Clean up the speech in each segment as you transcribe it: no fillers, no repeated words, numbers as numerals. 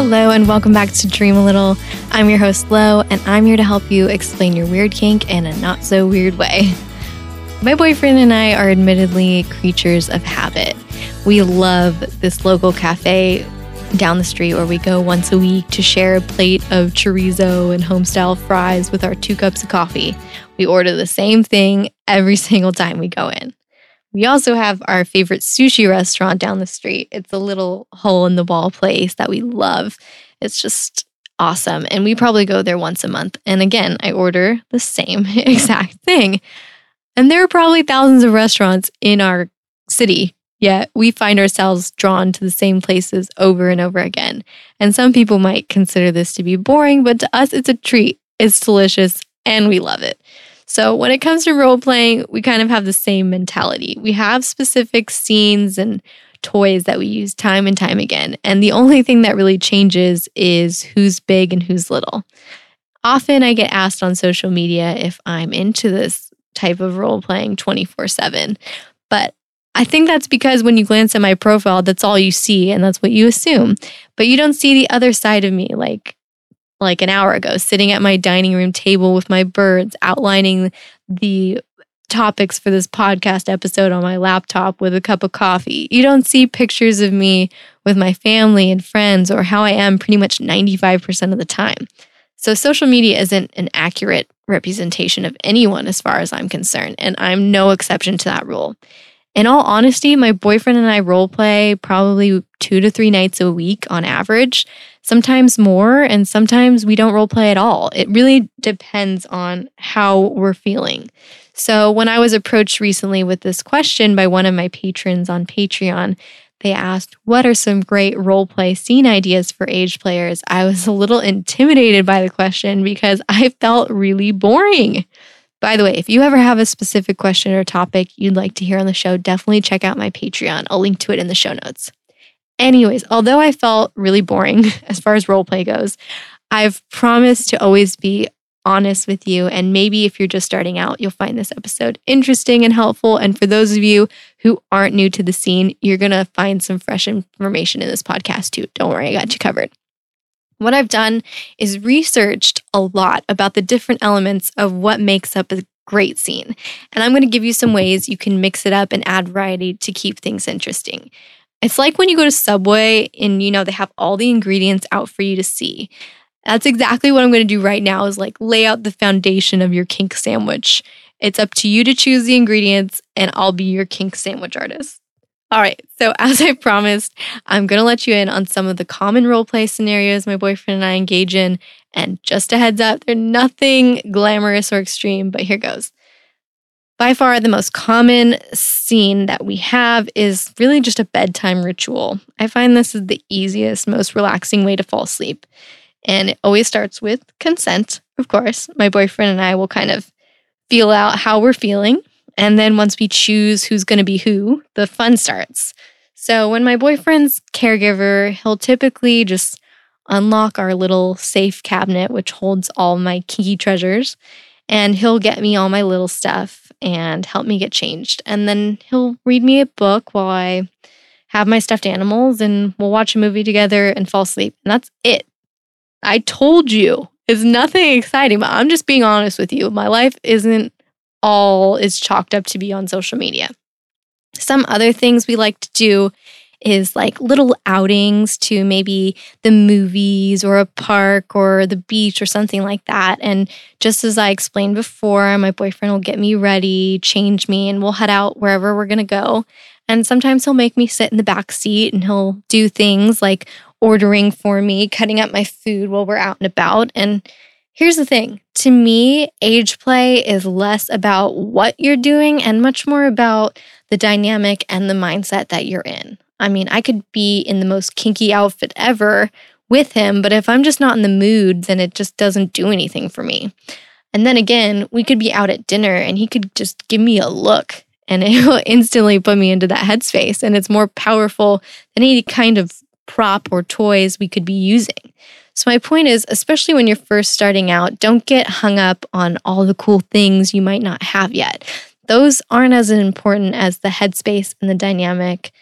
Hello and welcome back to Dream a Little. I'm your host, Lo, and I'm here to help you explain your weird kink in a not so weird way. My boyfriend and I are admittedly creatures of habit. We love this local cafe down the street where we go once a week to share a plate of chorizo and home-style fries with our 2 cups of coffee. We order the same thing every single time we go in. We also have our favorite sushi restaurant down the street. It's a little hole-in-the-wall place that we love. It's just awesome. And we probably go there once a month. And again, I order the same exact thing. And there are probably thousands of restaurants in our city, yet we find ourselves drawn to the same places over and over again. And some people might consider this to be boring, but to us, it's a treat. It's delicious, and we love it. So when it comes to role-playing, we kind of have the same mentality. We have specific scenes and toys that we use time and time again. And the only thing that really changes is who's big and who's little. Often I get asked on social media if I'm into this type of role-playing 24/7. But I think that's because when you glance at my profile, that's all you see and that's what you assume. But you don't see the other side of me, like an hour ago, sitting at my dining room table with my birds, outlining the topics for this podcast episode on my laptop with a cup of coffee. You don't see pictures of me with my family and friends or how I am pretty much 95% of the time. So social media isn't an accurate representation of anyone as far as I'm concerned, and I'm no exception to that rule. In all honesty, my boyfriend and I role play probably 2 to 3 nights a week on average, sometimes more, and sometimes we don't role play at all. It really depends on how we're feeling. So when I was approached recently with this question by one of my patrons on Patreon, they asked, what are some great role play scene ideas for age players? I was a little intimidated by the question because I felt really boring. By the way, if you ever have a specific question or topic you'd like to hear on the show, definitely check out my Patreon. I'll link to it in the show notes. Anyways, although I felt really boring as far as roleplay goes, I've promised to always be honest with you. And maybe if you're just starting out, you'll find this episode interesting and helpful. And for those of you who aren't new to the scene, you're going to find some fresh information in this podcast too. Don't worry, I got you covered. What I've done is researched a lot about the different elements of what makes up a great scene. And I'm going to give you some ways you can mix it up and add variety to keep things interesting. It's like when you go to Subway and they have all the ingredients out for you to see. That's exactly what I'm going to do right now is lay out the foundation of your kink sandwich. It's up to you to choose the ingredients and I'll be your kink sandwich artist. All right, so as I promised, I'm going to let you in on some of the common roleplay scenarios my boyfriend and I engage in. And just a heads up, they're nothing glamorous or extreme, but here goes. By far, the most common scene that we have is really just a bedtime ritual. I find this is the easiest, most relaxing way to fall asleep. And it always starts with consent, of course. My boyfriend and I will kind of feel out how we're feeling. And then once we choose who's going to be who, the fun starts. So when my boyfriend's caregiver, he'll typically just unlock our little safe cabinet, which holds all my kinky treasures. And he'll get me all my little stuff and help me get changed. And then he'll read me a book while I have my stuffed animals and we'll watch a movie together and fall asleep. And that's it. I told you, it's nothing exciting, but I'm just being honest with you. My life isn't all is chalked up to be on social media. Some other things we like to do is little outings to maybe the movies or a park or the beach or something like that. And just as I explained before, my boyfriend will get me ready, change me, and we'll head out wherever we're going to go. And sometimes he'll make me sit in the back seat and he'll do things like ordering for me, cutting up my food while we're out and about. And here's the thing. To me, age play is less about what you're doing and much more about the dynamic and the mindset that you're in. I mean, I could be in the most kinky outfit ever with him, but if I'm just not in the mood, then it just doesn't do anything for me. And then again, we could be out at dinner and he could just give me a look and it will instantly put me into that headspace. And it's more powerful than any kind of prop or toys we could be using. So my point is, especially when you're first starting out, don't get hung up on all the cool things you might not have yet. Those aren't as important as the headspace and the dynamic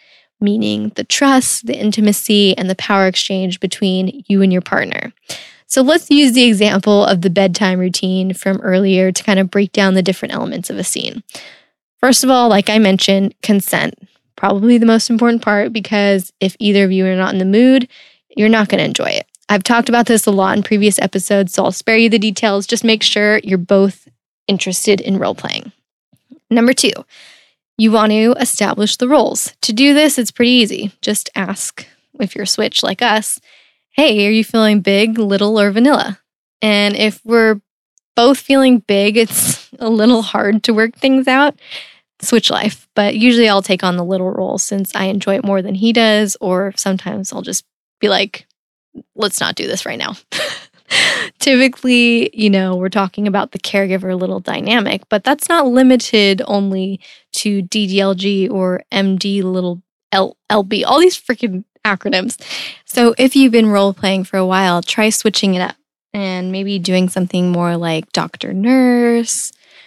meaning the trust, the intimacy, and the power exchange between you and your partner. So let's use the example of the bedtime routine from earlier to kind of break down the different elements of a scene. First of all, like I mentioned, consent. Probably the most important part, because if either of you are not in the mood, you're not going to enjoy it. I've talked about this a lot in previous episodes, so I'll spare you the details. Just make sure you're both interested in role playing. Number 2, you want to establish the roles. To do this, it's pretty easy. Just ask, if you're switch like us, hey, are you feeling big, little, or vanilla? And if we're both feeling big, it's a little hard to work things out. Switch life. But usually I'll take on the little role since I enjoy it more than he does, or sometimes I'll just be like, let's not do this right now. Typically, we're talking about the caregiver little dynamic, but that's not limited only to DDLG or MD little LB, all these freaking acronyms. So if you've been role playing for a while, try switching it up and maybe doing something more like doctor, nurse,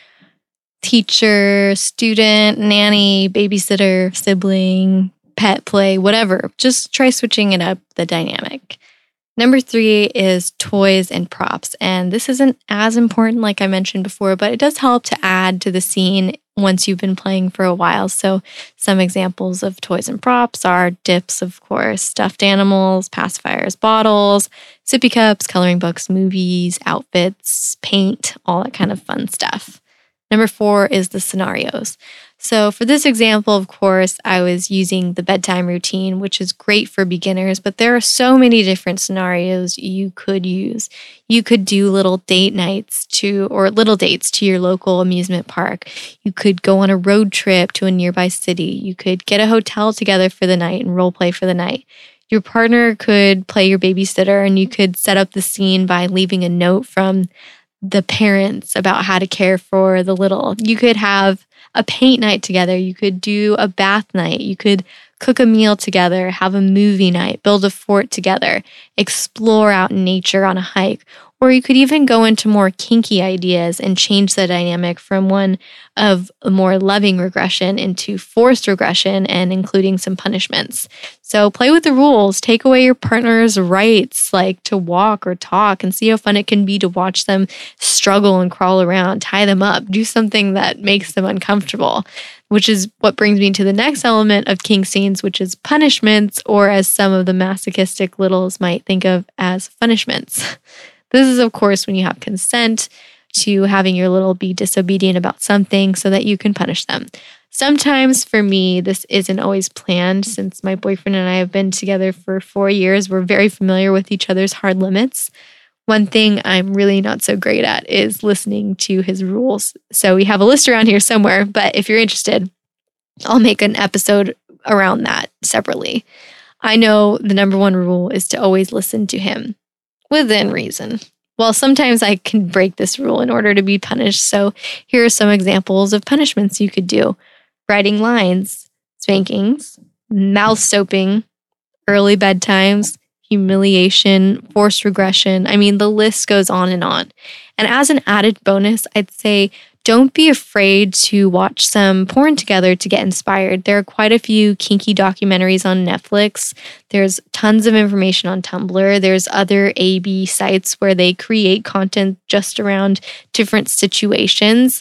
teacher, student, nanny, babysitter, sibling, pet play, whatever. Just try switching it up, the dynamic. Number 3 is toys and props. And this isn't as important like I mentioned before, but it does help to add to the scene once you've been playing for a while. So some examples of toys and props are dips, of course, stuffed animals, pacifiers, bottles, sippy cups, coloring books, movies, outfits, paint, all that kind of fun stuff. Number 4 is the scenarios. So for this example, of course, I was using the bedtime routine, which is great for beginners, but there are so many different scenarios you could use. You could do little dates to your local amusement park. You could go on a road trip to a nearby city. You could get a hotel together for the night and role play for the night. Your partner could play your babysitter, and you could set up the scene by leaving a note from the parents about how to care for the little. You could have a paint night together. You could do a bath night. You could cook a meal together, have a movie night, build a fort together, explore out in nature on a hike. Or you could even go into more kinky ideas and change the dynamic from one of a more loving regression into forced regression and including some punishments. So play with the rules, take away your partner's rights, like to walk or talk, and see how fun it can be to watch them struggle and crawl around, tie them up, do something that makes them uncomfortable, which is what brings me to the next element of kink scenes, which is punishments, or as some of the masochistic littles might think of as punishments. This is, of course, when you have consent to having your little be disobedient about something so that you can punish them. Sometimes for me, this isn't always planned. Since my boyfriend and I have been together for 4 years, we're very familiar with each other's hard limits. One thing I'm really not so great at is listening to his rules. So we have a list around here somewhere, but if you're interested, I'll make an episode around that separately. I know the number 1 rule is to always listen to him. Within reason. Well, sometimes I can break this rule in order to be punished. So here are some examples of punishments you could do. Writing lines, spankings, mouth soaping, early bedtimes, humiliation, forced regression. I mean, the list goes on. And as an added bonus, I'd say don't be afraid to watch some porn together to get inspired. There are quite a few kinky documentaries on Netflix. There's tons of information on Tumblr. There's other AB sites where they create content just around different situations.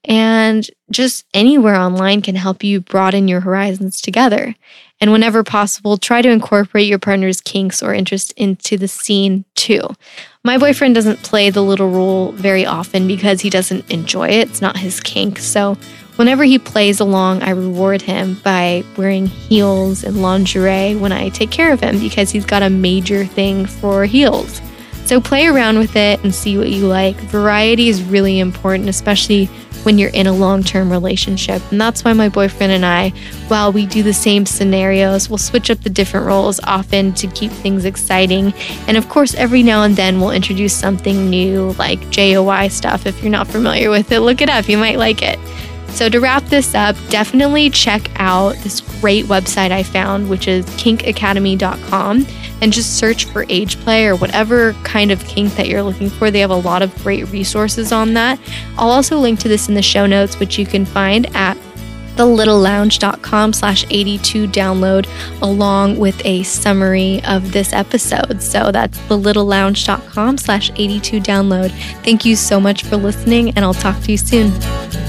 And just anywhere online can help you broaden your horizons together. And whenever possible, try to incorporate your partner's kinks or interest into the scene too. My boyfriend doesn't play the little role very often because he doesn't enjoy it. It's not his kink. So whenever he plays along, I reward him by wearing heels and lingerie when I take care of him because he's got a major thing for heels. So play around with it and see what you like. Variety is really important, especially when you're in a long-term relationship. And that's why my boyfriend and I, while we do the same scenarios, we'll switch up the different roles often to keep things exciting. And of course, every now and then we'll introduce something new like JOI stuff. If you're not familiar with it, look it up. You might like it. So to wrap this up, definitely check out this great website I found, which is kinkacademy.com, and just search for age play or whatever kind of kink that you're looking for. They have a lot of great resources on that. I'll also link to this in the show notes, which you can find at thelittlelounge.com/82download along with a summary of this episode. So that's thelittlelounge.com/82download. Thank you so much for listening, and I'll talk to you soon.